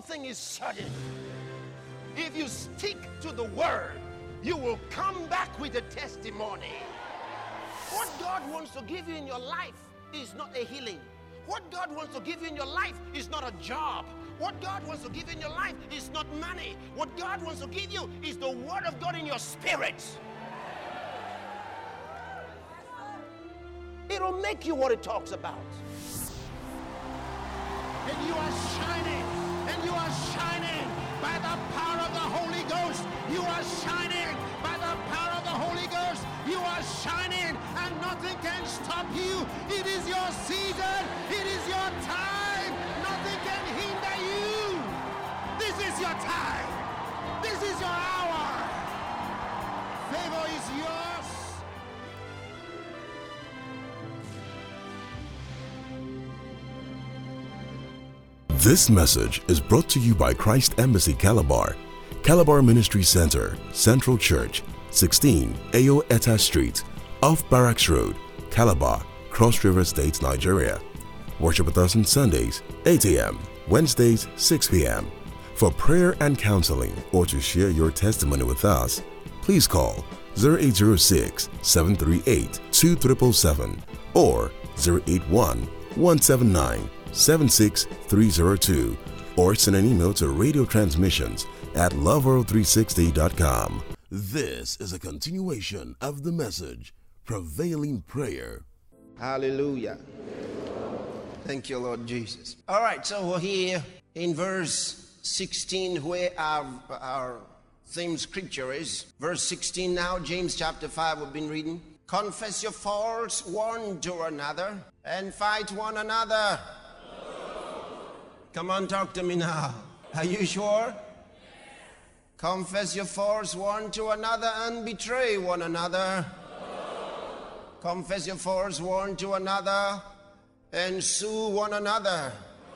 thing is certain. If you stick to the word, you will come back with a testimony. What God wants to give you in your life is not a healing. What God wants to give you in your life is not a job. What God wants to give you in your life is not money. What God wants to give you is the word of God in your spirit. It'll make you what it talks about. And you are shining. And you are shining by the power of the Holy Ghost. You are shining by the power of the Holy Ghost. You are shining and nothing can stop you. It is your season. It is your time. Nothing can hinder you. This is your time. This is your hour. Favor is yours. This message is brought to you by Christ Embassy Calabar, Calabar Ministry Center, Central Church, 16 Ayo Eta Street, off Barracks Road, Calabar, Cross River State, Nigeria. Worship with us on Sundays, 8 a.m., Wednesdays, 6 p.m. For prayer and counseling or to share your testimony with us, please call 0806-738-2777 or 081-179-76302 or send an email to radiotransmissions@loveworld360.com. This is a continuation of the message, Prevailing Prayer. Hallelujah. Thank you, Lord Jesus. All right, so we're here in verse 16 where our theme scripture is. Verse 16 now, James chapter 5 we've been reading. Confess your faults one to another and fight one another. Come on, talk to me now. Are you sure? Confess your faults one to another and betray one another. Confess your faults one to another and sue one another.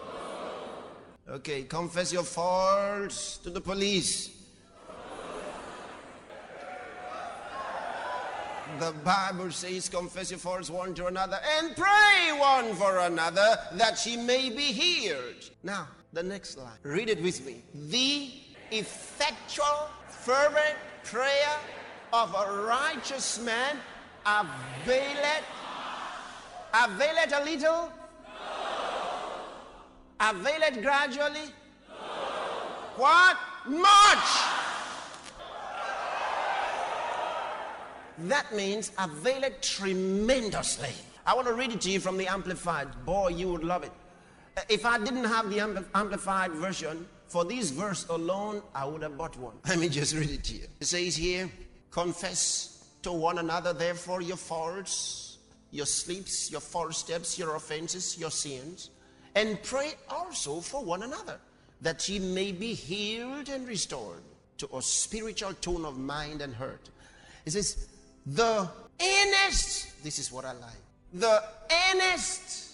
Okay, confess your faults to the police. The Bible says, confess your faults one to another and pray one for another that she may be healed. Now, the next line. Read it with me. The effectual, fervent prayer of a righteous man availeth a little? Availeth gradually? What? Much! That means availeth tremendously. I want to read it to you from the Amplified. Boy, you would love it. If I didn't have the Amplified version, for this verse alone, I would have bought one. Let me just read it to you. It says here, confess to one another, therefore, your faults, your sleeps, your false steps, your offenses, your sins, and pray also for one another, that ye may be healed and restored to a spiritual tone of mind and heart. It says, the earnest, this is what I like, the earnest,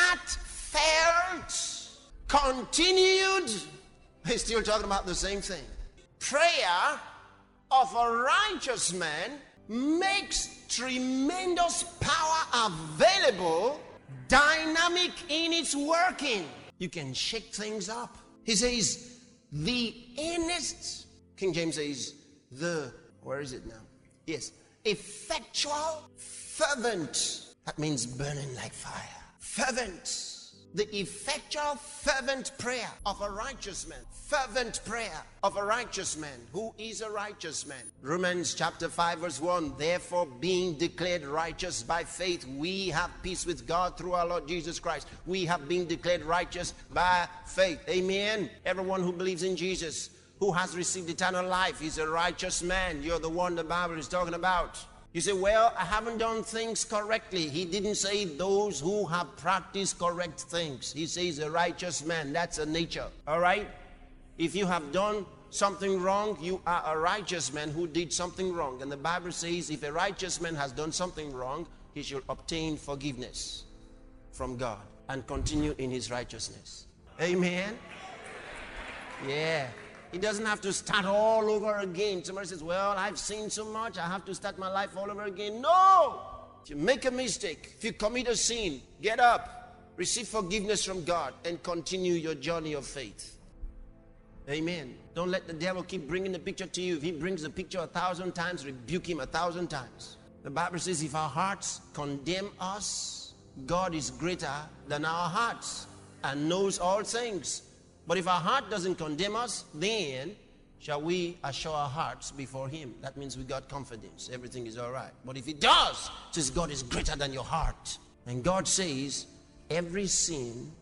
heartfelt, continued, we're still talking about the same thing, prayer of a righteous man makes tremendous power available, dynamic in its working. You can shake things up. He says, the earnest, King James says, where is it now? Yes, effectual, fervent. That means burning like fire. Fervent. The effectual, fervent prayer of a righteous man. Fervent prayer of a righteous man. Who is a righteous man? Romans chapter 5 verse 1. Therefore, being declared righteous by faith, we have peace with God through our Lord Jesus Christ. We have been declared righteous by faith. Amen. Everyone who believes in Jesus, who has received eternal life, is a righteous man. You're the one the Bible is talking about. You say, well, I haven't done things correctly. He didn't say those who have practiced correct things. He says a righteous man. That's a nature. All right? If you have done something wrong, you are a righteous man who did something wrong. And the Bible says if a righteous man has done something wrong, he should obtain forgiveness from God and continue in his righteousness. Amen? Yeah. He doesn't have to start all over again. Somebody says, well, I've sinned so much, I have to start my life all over again. No! If you make a mistake, if you commit a sin, get up, receive forgiveness from God, and continue your journey of faith. Amen. Don't let the devil keep bringing the picture to you. If he brings the picture 1,000 times, rebuke him 1,000 times. The Bible says if our hearts condemn us, God is greater than our hearts and knows all things. But if our heart doesn't condemn us, then shall we assure our hearts before him. That means we got confidence. Everything is all right. But if it does, it says God is greater than your heart. And God says every sin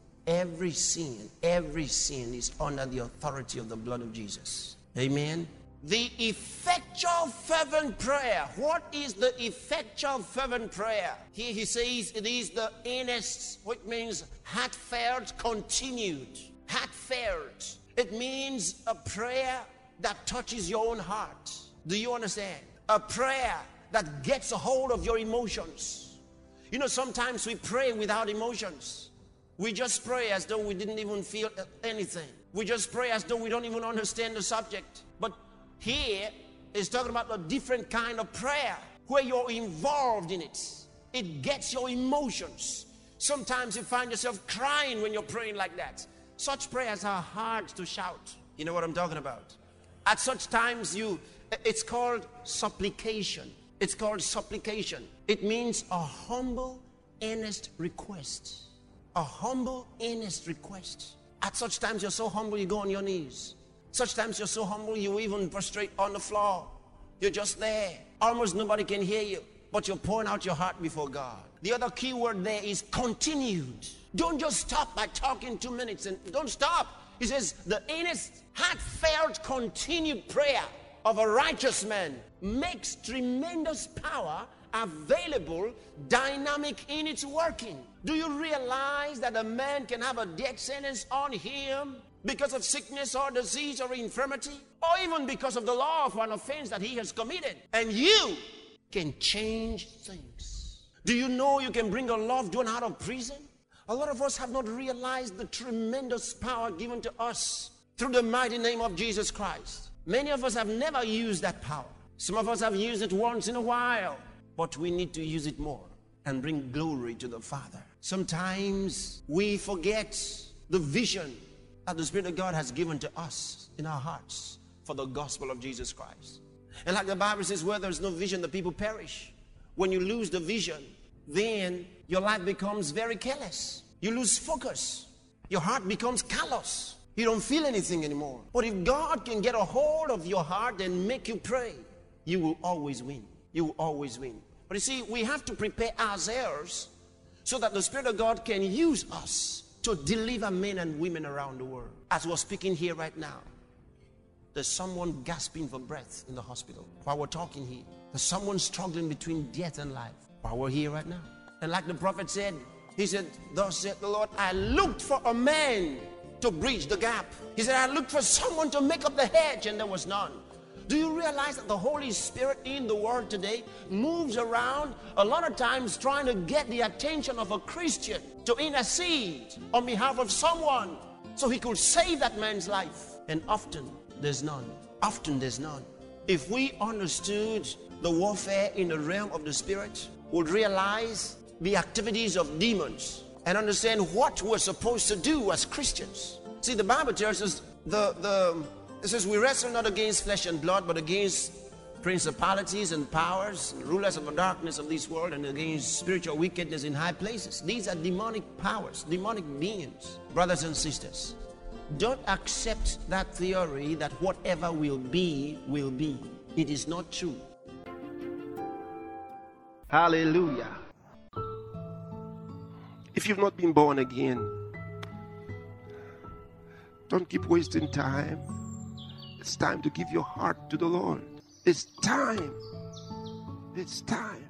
is under the authority of the blood of Jesus. Amen. The effectual fervent prayer. What is the effectual fervent prayer? Here he says it is the earnest, which means heartfelt, continued. Heartfelt. It means a prayer that touches your own heart. Do you understand? A prayer that gets a hold of your emotions. You know, sometimes we pray without emotions. We just pray as though we didn't even feel anything. We just pray as though we don't even understand the subject. But here is talking about a different kind of prayer where you're involved in it. It gets your emotions. Sometimes you find yourself crying when you're praying like that. Such prayers are hard to shout. You know what I'm talking about? At such times it's called supplication. It's called supplication. It means a humble, earnest request. A humble, earnest request. At such times you're so humble you go on your knees. Such times you're so humble you even prostrate on the floor. You're just there. Almost nobody can hear you, but you're pouring out your heart before God. The other key word there is continued. Don't just stop by talking 2 minutes and don't stop. He says the earnest, heartfelt, continued prayer of a righteous man makes tremendous power available, dynamic in its working. Do you realize that a man can have a death sentence on him because of sickness or disease or infirmity, or even because of the law of an offense that he has committed, and you can change things? Do you know you can bring a loved one out of prison? A lot of us have not realized the tremendous power given to us through the mighty name of Jesus Christ. Many of us have never used that power. Some of us have used it once in a while, but we need to use it more and bring glory to the Father. Sometimes we forget the vision that the Spirit of God has given to us in our hearts for the gospel of Jesus Christ. And like the Bible says, where there's no vision, the people perish. When you lose the vision, then your life becomes very careless. You lose focus. Your heart becomes callous. You don't feel anything anymore. But if God can get a hold of your heart and make you pray, you will always win. You will always win. But you see, we have to prepare ourselves so that the Spirit of God can use us to deliver men and women around the world. As we're speaking here right now, there's someone gasping for breath in the hospital while we're talking here. There's someone struggling between death and life while we're here right now. And like the prophet said, he said, thus said the Lord, I looked for a man to bridge the gap. He said, I looked for someone to make up the hedge, and there was none. Do you realize that the Holy Spirit in the world today moves around a lot of times trying to get the attention of a Christian to intercede on behalf of someone so he could save that man's life? And often there's none. Often there's none. If we understood the warfare in the realm of the Spirit, would realize the activities of demons and understand what we're supposed to do as Christians. See, the Bible tells us it says we wrestle not against flesh and blood, but against principalities and powers, and rulers of the darkness of this world, and against spiritual wickedness in high places. These are demonic powers, demonic beings. Brothers and sisters, don't accept that theory that whatever will be, will be. It is not true. Hallelujah. If you've not been born again, don't keep wasting time. It's time to give your heart to the Lord. It's time. It's time.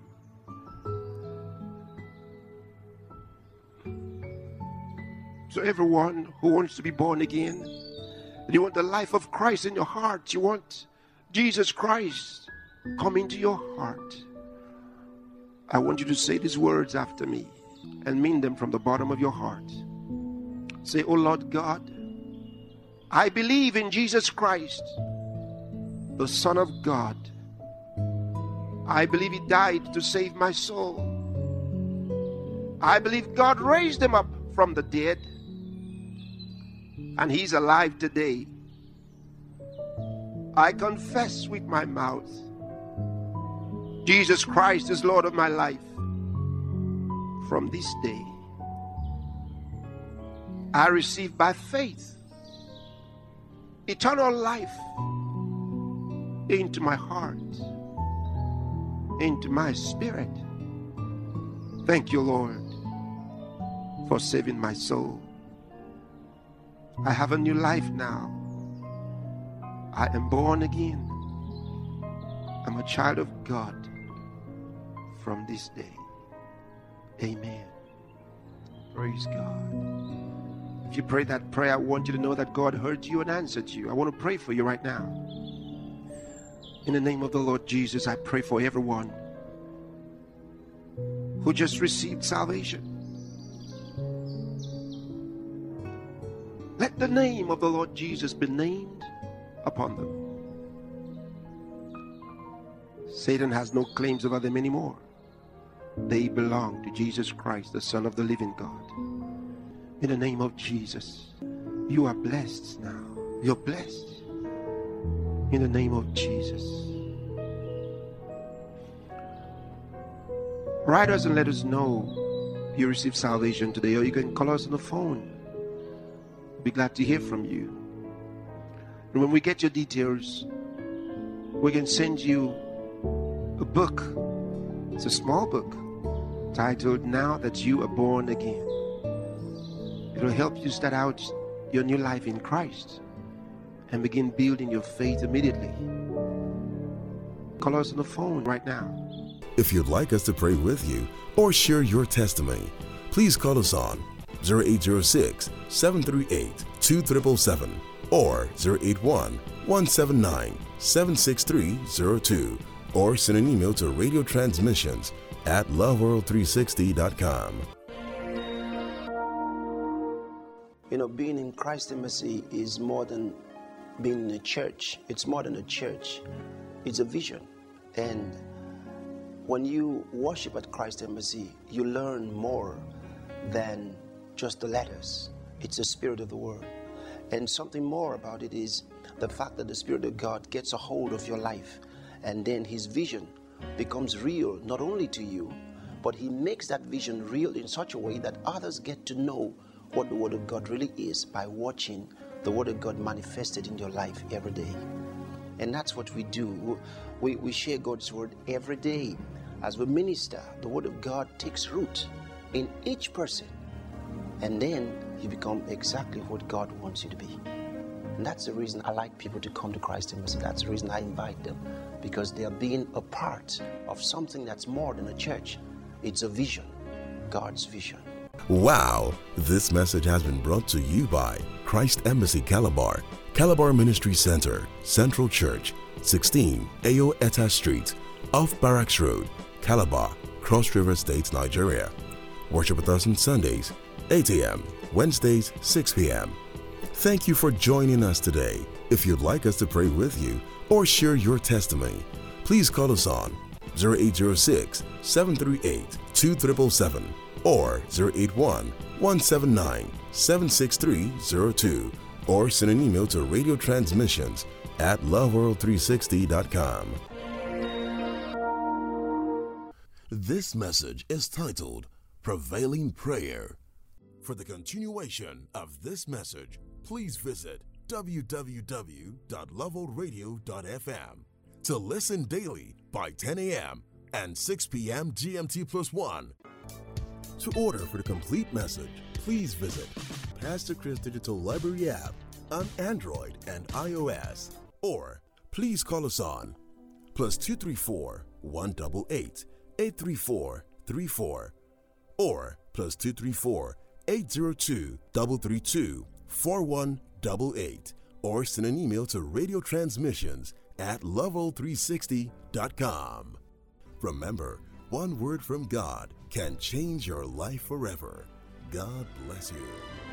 So everyone who wants to be born again, and you want the life of Christ in your heart, you want Jesus Christ come into your heart, I want you to say these words after me and mean them from the bottom of your heart. Say, oh Lord God, I believe in Jesus Christ, the Son of God. I believe He died to save my soul. I believe God raised Him up from the dead, and He's alive today. I confess with my mouth Jesus Christ is Lord of my life. From this day, I receive by faith eternal life into my heart, into my spirit. Thank you, Lord, for saving my soul. I have a new life now. I am born again. I'm a child of God from this day. Amen. Praise God. If you pray that prayer, I want you to know that God heard you and answered you. I want to pray for you right now. In the name of the Lord Jesus, I pray for everyone who just received salvation. Let the name of the Lord Jesus be named upon them. Satan has no claims over them anymore. They belong to Jesus Christ, the Son of the living God. In the name of Jesus, you are blessed now. You're blessed. In the name of Jesus. Write us and let us know you received salvation today, or you can call us on the phone. We'll be glad to hear from you. And when we get your details, we can send you a book. It's a small book titled Now That You Are Born Again. It'll help you start out your new life in Christ and begin building your faith immediately. Call us on the phone right now. If you'd like us to pray with you or share your testimony, please call us on 0806-738-2777 or 081-179-76302, or send an email to radiotransmissions@loveworld360.com. You know, being in Christ Embassy is more than being in a church. It's more than a church. It's a vision. And when you worship at Christ Embassy, you learn more than just the letters. It's the Spirit of the Word. And something more about it is the fact that the Spirit of God gets a hold of your life, and then His vision becomes real, not only to you, but He makes that vision real in such a way that others get to know what the Word of God really is by watching the Word of God manifested in your life every day. And that's what we do. We share God's Word every day. As we minister, the Word of God takes root in each person, and then you become exactly what God wants you to be. And that's the reason I like people to come to Christ Embassy. That's the reason I invite them, because they are being a part of something that's more than a church. It's a vision, God's vision. Wow! This message has been brought to you by Christ Embassy Calabar, Calabar Ministry Center, Central Church, 16 Ayo Eta Street, off Barracks Road, Calabar, Cross River State, Nigeria. Worship with us on Sundays, 8 a.m., Wednesdays, 6 p.m. Thank you for joining us today. If you'd like us to pray with you or share your testimony, please call us on 0806-738-2777 or 081-179-76302, or send an email to radiotransmissions@loveworld360.com. This message is titled Prevailing Prayer. For the continuation of this message, please visit www.loveworldradio.fm. To listen daily by 10 a.m. and 6 p.m. GMT+1. To order for the complete message, please visit Pastor Chris Digital Library app on Android and iOS, or please call us on +234 188 834 34 or +234 802 332 4188, or send an email to radiotransmissions@loveworld360.com. Remember, one word from God can change your life forever. God bless you.